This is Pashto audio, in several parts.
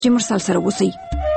چې مرسل سره اوسئ.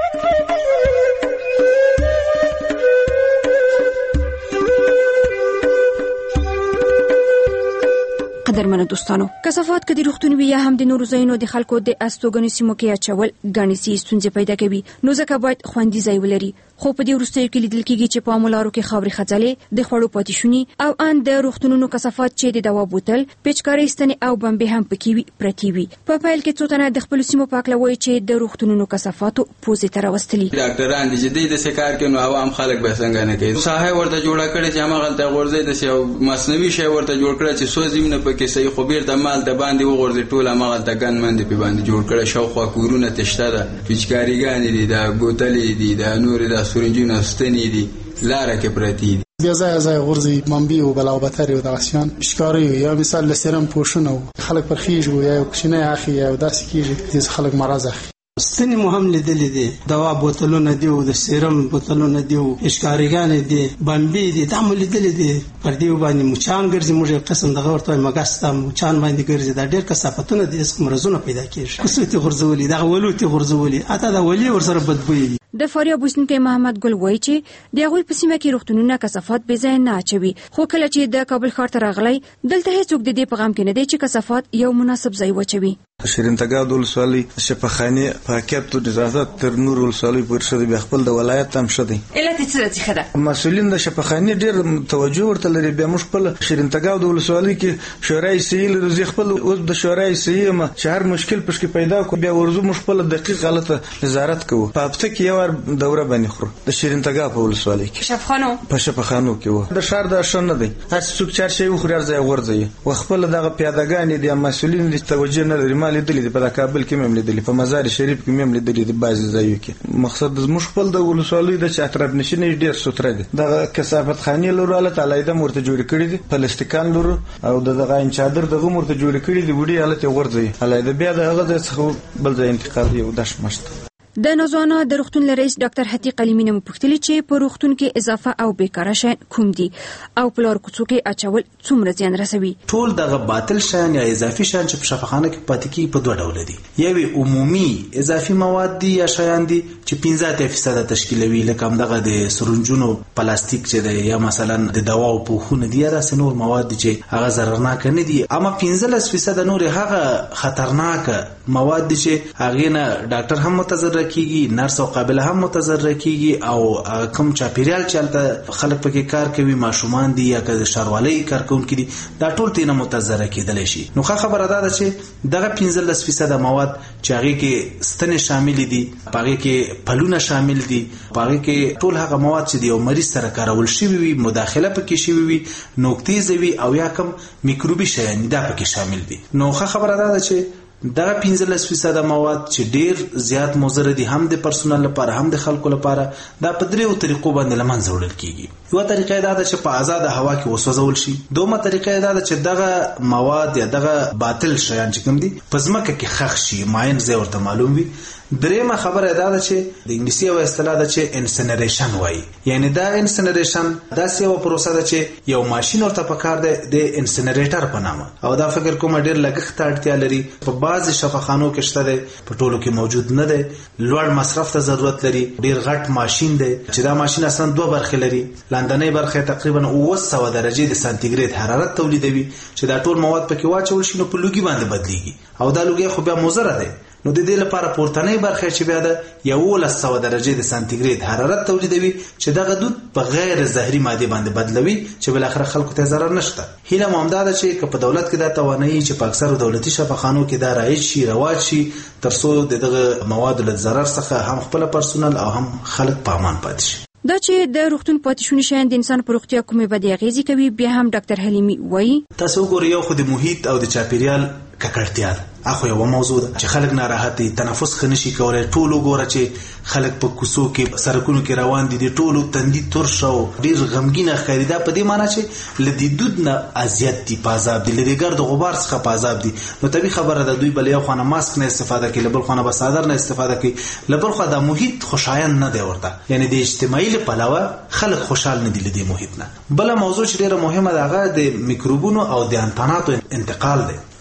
قدرمنو دوستانو، کثافات کدي روغتون وي یا هم د نورو ځایونو د خلکو د استوګنې سیمو کې اچول ګڼې سي ستونزې پیدا کوي، نو ځکه باید خوندي ځای ولري. خو په دې وروستیو کې لیدل کېږي چې په عاملارو کې خاورې خځلې، د خوړو پاتې شوني او ان د روغتونونو کثافات چې د دوا بوتل، پیچکارۍ ستنې او بمبې هم پکې وي پرتې وي. په پیل کې څو تنه د خپل سیمو په هکله وایي چې د روغتونونو کثافاتو پوزې ته راوستلي. ډاکټران دي چې د سکار کې نو عوام خلک به څنګه نه کوي، ساحه ورته جوړه کړي چې هغه غورځي د سیو مصنوعي شی ورته جوړ کړي چې سوځي نه پکې صحیح خو بیر د مال د باندې وغورځي ټول هغه د ګن مند په باندې جوړ کړي. شاوخوا کورونه تشته ده، پیچکاریګان دي، د بوتلې دي، د نور د سورنجونو ستنې دي، لاره کې پرتی دي. بیا ځای غورځي بمبي او بلاوبتري او داسيان اشکاري یا مثال لسرم پوښونه خلک پرخیږي یا کوښنه اخی یا داسې کیږي چې خلک مرز اخی. ستنې مو هم لیدلې دي، دوا بوتلونه دي او د سیرم بوتلونه دي او اشکاریګان دي، بمبي دي، دا مو لیدلې دي. پر دې باندې مچان ګرځي، موږ یو قسم دغه ورته مګستا مچان باندې ګرځي. دا ډېر کثافتونه دي، اسم مرزونه پیدا کیږي. کسوتي غرزولي، دا ولوتي غرزولي، اته دا ولي ورسره بدبوي. د فاریاب اوسیدونکی محمد ګل وایي چې د هغوی په سیمه کې روغتونونه کثافات بې ځایه نه اچوي، خو کله چې د کابل ښار ته راغلی دلته هیڅوک د دې په غم کې نه دی چې کثافات یو مناسب ځای وچوي. شیرین تګاب د ولسوالۍ شفاخانې پاکیت او نظافت تر نور ولسوالۍ پورې شوی، بیا خپل د ولایت هم شته. علت یې څه څه ده؟ مسؤلین د شفاخانې ډېر توجه ورته لري. بیا موږ خپل شیرین تګاب د ولسوالۍ کې شورای سیل روزي خپل اوس د شورای سیل چې هر مشکل پښکې پیدا کو بیا ورزو موږ خپل دقیق غلطه نظارت کوو. په هفته کې یو دوره باندې خورو د شیرین تګاب په ولسوالۍ کې شفاخانو په شفاخانو کې و. د شهر د شنه دی، هر څوک چار شي خوري ارزای ورځي او خپل دغه پیادګان دي مسؤلین د توجه نه لري. مال دي په کابل کې مم لیدلې، په مزار شریف کې مم لیدلې، د بعض ځایو کې. مقصد د موږ خپل د ولسوالۍ د اطراف نشینې ډېر ستره دي. د کثافت خانې لور الله تعالی د مرته جوړ کړی دي، پلاستیکان لور او دغه چادر دغه مرته جوړ کړی دي، وړي حالت ورځي. الله د بیا دغه څخه بل ځای انتقال یو داش مشته. د نوزانا د روغتون رئیس ډاکټر حتیق علیمی مو پوښتنه چې په روغتون کې اضافه او بیکاره شیان کوم دي او په لار کوڅو کې اچول څومره زیان رسوي. ټول دغه باطل شیان یا اضافي شیان چې په شفاخانه کې پاتې کیږي په دوه ډول دي. یوه عمومي اضافي مواد دي یا شیان دي چې 15% تشکیلوي، لکه همدغه د سرنجونو پلاستیک چې دی یا مثلا د دواو پوښونه دي یا داسې نور مواد دي چې هغه ضررناک نه دي. اما 15% نور هغه خطرناک مواد دي چې هغه نه ډاکټر هم متضرر کیږي، نرس او قابله هم متضرر کیږي او کوم چاپیریال چلته خلک پکې کار کوي، ماشومان دي یا که شاروالۍ کارکونکي دي، دا ټول تینه متضرر کېدلی شي. نو ښه خبره ده چې دغه 15% مواد چې هغې کې ستنې شامل دي، په هغې کې پلونه شامل دي، په هغې کې ټول هغه مواد چې د یو مریض سره کارول شوي وي، مداخله پکې شوي وي، نوکتیزه وي او یا کم میکروبي شیان دا پکې شامل دي. نو ښه خبره ده چې دغه 15% مواد چې ډیر زیات مضر دي هم د پرسونل لپاره هم د خلکو لپاره، دا په دریو طریقو باندې لمنځه وړل کیږي. یو طریقه دا ده چې په آزاد هوا کې وسوځول شي. دومره طریقه دا ده چې دغه مواد یا دغه باطل شیان چې کوم دي په ځمکه کې ښخ شي، معین ځای ورته معلوم وي. دریمه خبره دا ده چې د انګلیسي یو اصطلاح ده چې انسنریشن وایي، یعنی دا انسنریشن داسې یو پروسه ده چې یو ماشین ورته پکار دی د انسنریټر په نامه، او دا فکر کوم ډیر لګښت ته اړتیا لري. په بعض شفاخانو کې شته دی، په ټولو کې موجود نه دی، لوړ مصرف ته ضرورت لري، ډیر غټ ماشین دی چې دا ماشین اصلا دوه برخې لري. لاندنۍ برخه تقریبا 900 درجې د سانتیګریډ حرارت تولیدوي چې دا ټول مواد پکې واچول شي نو په لوګي باندې بدلیږي، او دا لوګي خو بیا مضر دی. نو د دې لپاره پورتنۍ برخه چې بیا د 1100 درجې د سانتیګریډ حرارت تولیدوي چې دغه دود په غیر زهري ماده باندې بدلوي چې بل اخر خلکو ته ضرر نشته. هیله مو همدا ده چې په دولت کې دا توانایي چې په اکثر دولتي شفاخانو کې دا رایج شي، رواج شي، ترڅو دغه مواد له ضرر څخه هم خپل پرسونل او هم خلک په امان پاتې شي. دا چې د روغتون پاتې شوني شیان د انسان په روغتیا کومې بدې اغېزې کوي، بیا هم ډاکټر حلیمي وایي تاسو وګورئ یو خو د محیط او د چاپیریال ککړتیا ده، اخو یو موضوع ده چې خلک ناراحت دي، تنفس خنشي کولای. ټول وګوره چې خلک په کوڅو کې سرکونو کې روان دي، د ټولو تندي تور شو، ډیر غمګین ښکاري. دا په دې معنی چې لدی دود نه اذیت دي، په عذاب دي، لدی ګرد غبار څخه په عذاب دي. نو طبيعي خبره ده دوی بل یو خانه ماسک نه استفاده کوي، بل خانه بسادر نه استفاده کوي، بل خو د محیط خوشایند نه دی ورته، یعنی د اجتماعي لپاره خلک خوشحال نه دي لدی محیط نه. بل موضوع چې ډیره مهمه ده هغه د میکروبونو او د انتاناتو انتقال دی.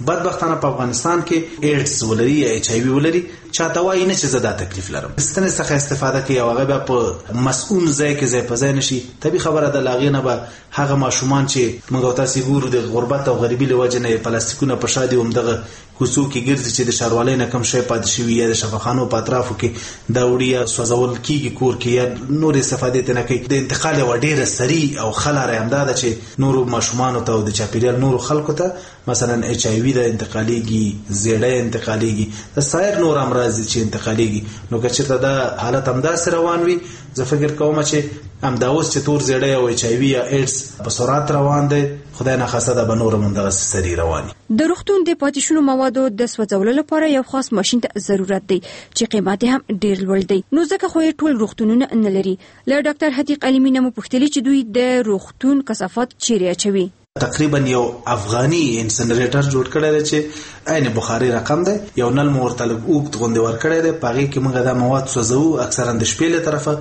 بدبختانه په افغانستان کې ایډز ولري یا ایچ آی وی ولري چاته وایي نه چې زه دا تکلیف لرم. ستنې څخه استفاده کوي او هغه بیا په مسؤل ځای کې ځای په ځای نشي. طبیعي خبره ده لاغې نه به هغه ماشومان چې موږ او تاسې ګورو د غربت او غریبي له وجې نه پلاستیکونه په شا دي همدغه کوڅو کې ګرځي چې د ښاروالۍ نه کم شی پاتې شوي یا د شفاخانو په اطرافو کې دا وړي یا سوځول کېږي کور کې یا نورې استفادې ترې نه کوي. د انتقال یوه ډېره سریع او ښه لاره همدا ده چې نورو ماشومانو ته او د چاپېریال نورو خلکو ته مثلا ایچ آی وي ده انتقالېږي، زیړی انتقالېږي، د سایر نور امراض دي چې انتقالېږي. نو که چېرته دا حالت همداسې روان وي زه فکر کوم چې همدا اوس چې تور زیړی او ایچ آی وي یا ایډز په سرعت روان دی خدای ناخواسته دا به نور هم همدغسې سریع روان وي. د روغتون د پاتې شونو موادو د سوځولو لپاره یو خاص ماشین ته ضرورت دی چې قیمت هم ډیر لوړ دی. نو ځکه خو ټول روغتونونه نه لري. له ډاکټر حدیق علیمی نه مو پوښتلي چې دوی د روغتون کثافات چیرې اچوي. تقریبا یو افغاني انسنریټر جوړ کړی دی چې عین بخاري رقم دی، یو نل مو ورته لږ اوږد غوندې ورکړی دی، په هغې کې موږ دا مواد سوځوو اکثرا د شپې له طرفه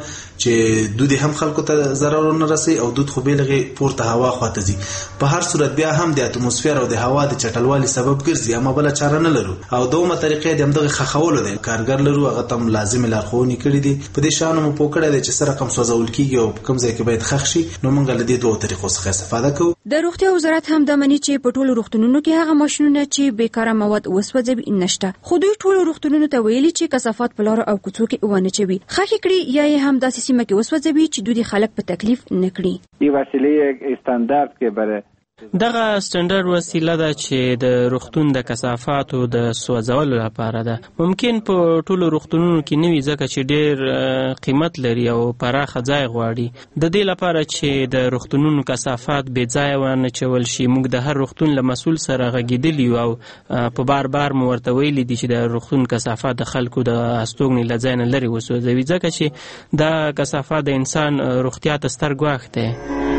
چې دود هم خلکو ته ضرر ونه رسوي او دود خو بې لږې پورته هوا خواته ځي. په هر صورت بیا هم د اتموسفیر او د هوا د چټلوالي سبب ګرځي، اما بله چاره نه لرو او دومره طریقې د همدغې ښخولو دی. کارګر لرو هغه ته هم لازمې لارښوونې کړي دي. په دې شیانو مو پوه کړی دی چې څه رقم سوځول کېږي او په کوم ځای کې باید ښخ شي. نو موږ له دې دوو طریقو څخه استفاده کوو. د روغتیا وزارت هم دا مني چې په ټولو روغتونونو کې هغه ماشینونه چې بیکاره مواد وسوځوي نشته. خو دوی ټولو روغتونونو ته ویلي چې کثافات په لارو او کوڅو کې ونه چوي، ښخ کړي یا هم داسې سیمه کې وسوځوي چې دوی خلک په تکلیف نه کړي. این وسیله استاندارد که برای دغه سټنډرډ وسیله ده چې د روغتون د کثافاتو د سوځولو لپاره ده. ممکن په ټولو روغتونونو کې نه وي ځکه چې ډېر قیمت لري او پراخه ځای غواړي. د دې لپاره چې د روغتونونو کثافات بې ځایه ونه چول شي موږ د هر روغتون له مسؤل سره غږېدلي یو او په بار بار مو ورته ویلي دي چې د روغتون کثافات د خلکو د استوګنې له ځای نه لرې وسوځوي ځکه چې دا کثافات د انسان روغتیا ته ستر ګواښ دی.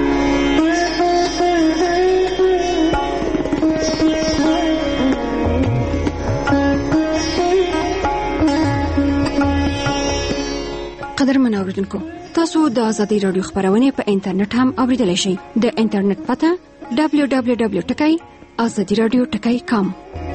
قدرمن اوریدونکو، تاسو د آزادۍ رادیو خبرونه په انټرنیټ هم اوریدلای شئ. د انټرنیټ پته www.azadiradio.com.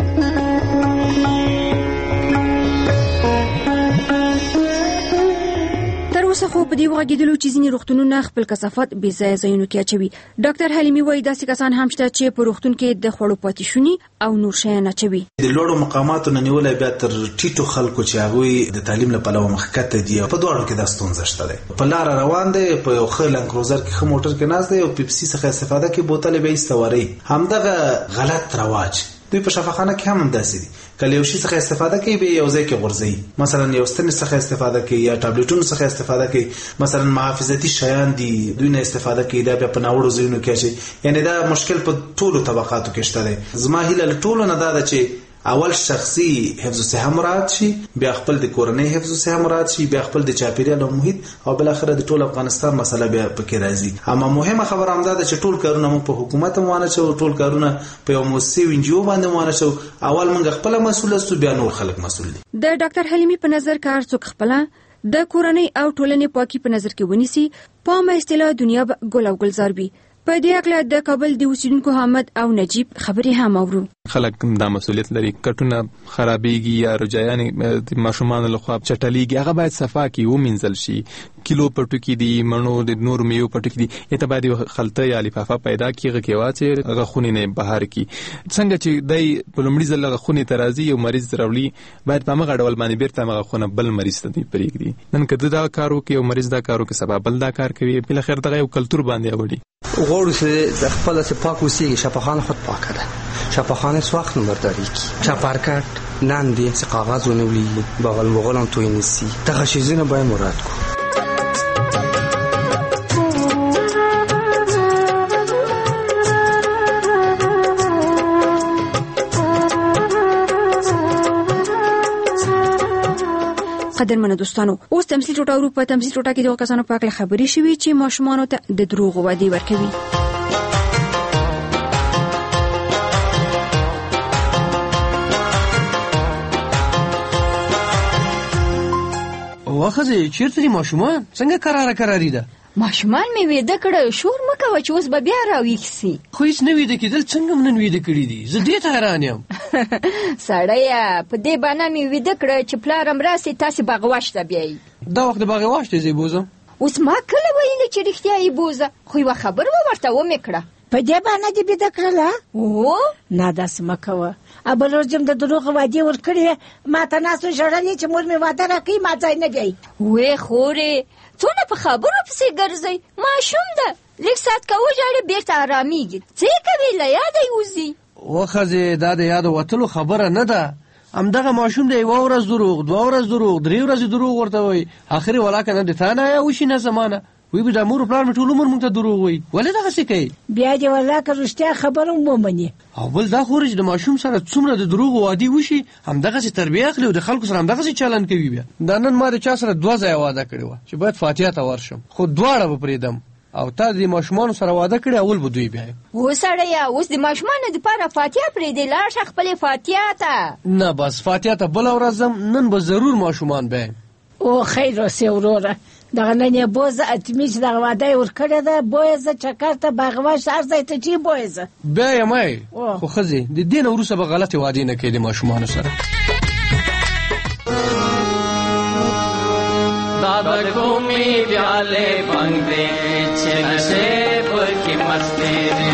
اوسه خو په دې وغږېدلو چې ځینې روغتونونه خپل کثافات بې ځایه ځایونو کې اچوي. ډاکټر حلیمي وایي داسې کسان هم شته چې په روغتون کې د خوړو پاتې شوني او نور شیان اچوي. د لوړو مقاماتو نه نیولی بیا تر ټیټو خلکو چې هغوی د تعلیم له پلوه مخکته دي په دواړو کې دا ستونزه شته دی. په لاره روان دی، په یو ښه لنکروزر کې ښه موټر کې ناست دی او پیپسي څخه استفاده کوي، بوتل یې به ایسته وری. همدغه غلط رواج دوی په شفاخانه کې هم همداسې دي. کله یو شي څخه استفاده کوي به یو ځای کې غورځوي، مثلا یو ستنې څخه استفاده کوي یا ټابلیټونو څخه استفاده کوي، مثلا محافظتي شیان دي دوی نه استفاده کوي، دا بیا په ناوړو ځایونو کې اچوي. یعنې دا مشکل په ټولو طبقاتو کې شته دی. زما هیله له ټولو نه دا ده چې اول شخصي حفظ الصحه مراعات شي، بیا خپل د کورنۍ حفظ الصحه مراعات شي، بیا خپل د چاپیریال او محیط او بل اخر د ټول افغانستان مسله بیا پکې راځي. اما مهمه خبره هم ده چې ټول کارونه موږ په حکومت موانه شو، ټول کارونه په یو مؤسسه او انجیو باندې موانه شو. اول موږ خپل مسؤل یو، بیا نور خلک مسؤل دي. د ډاکټر حلیمي په نظر کار څوک خپل د کورنۍ او ټولنې پاکي په نظر کې ونیسي، په ما اصطلاح دنیا به ګل او گلزار وي. په دې اړه د کابل د اوسیدونکو حامد او نجیب خبرې هم اورو. خلک دا مسؤلیت لري، کټونه خرابېږي یا رجایانې ماشومان له خوا چټلیږي، هغه باید صفا کی ومنځل شي. کیلو پټو کې دي، مڼو د نور میوه پټو کې دي، اته باید خلطه یا لفافه پیدا کیږي کې واچي هغه خونې نه بهر کی. څنګه چې دای په لومړي ځل هغه خونې ترازی یو مریض راولي باید په هغه ډول باندې بیرته هغه خونه بل مریض ته دی پرېږدي. نن کده دا کارو کې یو مریض دا کارو کې سبب بل دا کار کوي، بل خیر دغه یو کلچر باندې وړي. غواړو چې د خپل څخه پاک اوسېږي. شفاخانه خود پاکه ده، شفاخانه سوخت نمبرداری کی، چاپارکټ ناندې څه کاغذ ونولي، بغل مغلم توی نسی، دغه شیزونه باید مراد کو. قدرمنو دوستانو، اوس تمثيل ټوټه اروپا تمثيل ټوټه کې د کسانو په اړه خبرې شوې چې ماشومان ته د دروغ وعده ورکوي. واخه چیرته دي ماشومان؟ څنګه قراری ده؟ ماشومان مې ویده کړه، شور مه کوه چې اوس به بیا راویښ سي. خو هیڅ نه ویده کېدل څنګه م نن ویده کړي دي؟ زه دې ته حیران یم. سړیه په دې بانه مې ویده کړه چې پلارم راسي تاسې باغواش ته بیایي. دا وخت د باغواش ته ځې بوزم؟ اوس ما کله ویلې چې رښتیا یې بوزه، خو یوه خبره ورته ومې کړه. په دې باندې دې بیده کړله؟ او نه داسې مه کوه. بل ورځ د دروغ وعدې ورکړې، ما ته ناستو ژړلې چې مور مې واده راکوي ما ځای نه بیایي. وې خورې څونه په خبرو پسې ګرځئ، ماشوم ده، لږ ساعت که وژاړې بېرته ارامېږي. څه یې کوې له یاده یې وځي. وښځې دا د یاده وتلو خبره نه ده. همدغه ماشوم د یوه ورځ دروغ، 2 ورځې دروغ، 3 ورځې دروغ ورته وایي، اخرې ولاکه نه د تا نه یا وشي نه زمانه وی به د مور پلار مې ټول عمر موږ ته دروغ وایي. ولې دغسې کوي؟ بیا دې ولاکه رښتیا خبره ومني. او بل دا خو چې د ماشوم سره څومره د دروغو وعدې وشي همدغسې تربیه اخلي او د خلکو سره همدغسې چلن کوي. بیا دا نن ما د چا سره 2 ځایه واده کړې وه چې باید فاتحه ته ورشم، خو دواړه به پرېږدم او تا د ماشومانو سره واده کړې اول به دوی بیایم. و سړیه اوس د ماشومانو دپاره فاتحه پرېږدې، لاړ شه خپلې فاتحه ته. نه بس فاتحه ته بله ورځ ځم، نن به ضرور ماشومان بیایم. او خیر اوسې وروره، دغه نن یې بوزه اتمي چې دغه واده یې ورکړې ده، بویه زه چکر ته باغواش هر ځای ته چې بویه زه بیا یم ای. خو ښځې د دې نه وروسته به غلطې وعدې نه کوي د ماشومانو سره. دا د کومې پیالې بنګ دی چې نشې پکې مستې دي،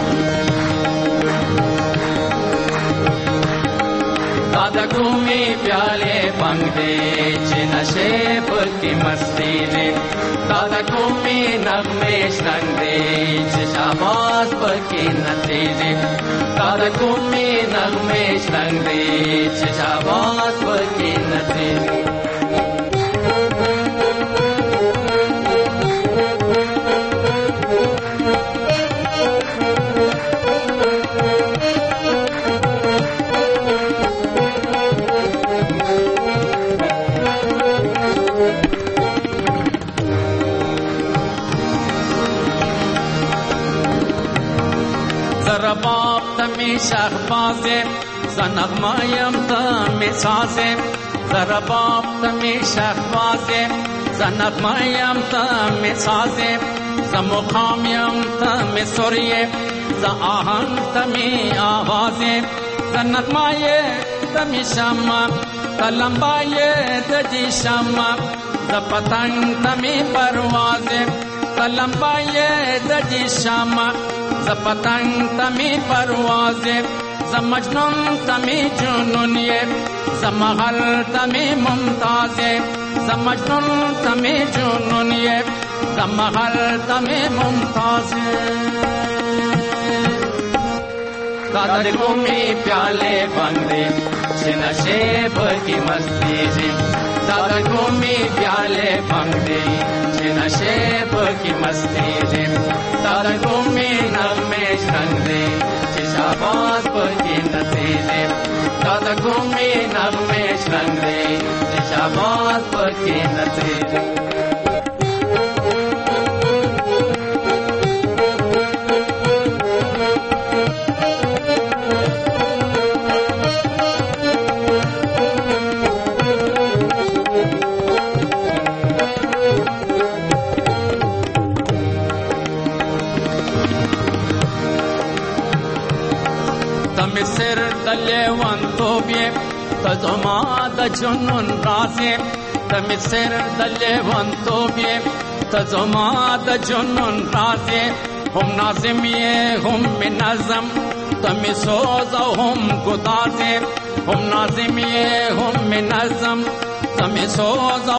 دا د کومې پیالې بنګ دی چې نشې پکې مستې دي، دا د کومې نغمې شرنګ دی چې شاباس پکې نڅې دي، دا د کومې نغمې شرنګ دی چې شاباس پکې نڅې دي. رباب تمی شهبازه زنغمایم تمی سازه، رباب تمی شهبازه زنغمایم تمی سازه، زمخامیم تمی سوریه زآهنگ تمی آوازه، زنغمای تمی شما تلمبای دجی شما زپتنگ تمی پروازه، تلمبای دجی شما زپتنگ تمی پروازه، زمجنون تمی جنونیه زمغل تمی ممتازه، زمجنون تمی جنونیه زمغل تمی ممتازه. دادا کومی پیالے بندے چې نشې پکې مستې دي، دادا کومی پیالے بندے چې نشې پکې مستې دي، دادا کومی نغمې شرنګ دی چې شاباس پکې نڅې دي، دادا کومی نغمې شرنګ دی چې شاباس پکې نڅې دي. سر دلیوان توبیه تزما د جنون رازه، تم سر دلیوان توبیه تزما د جنون رازه، هم نازمیه هم نظم تم سوز هم گدازه، هم نازمیه هم نظم تم سوز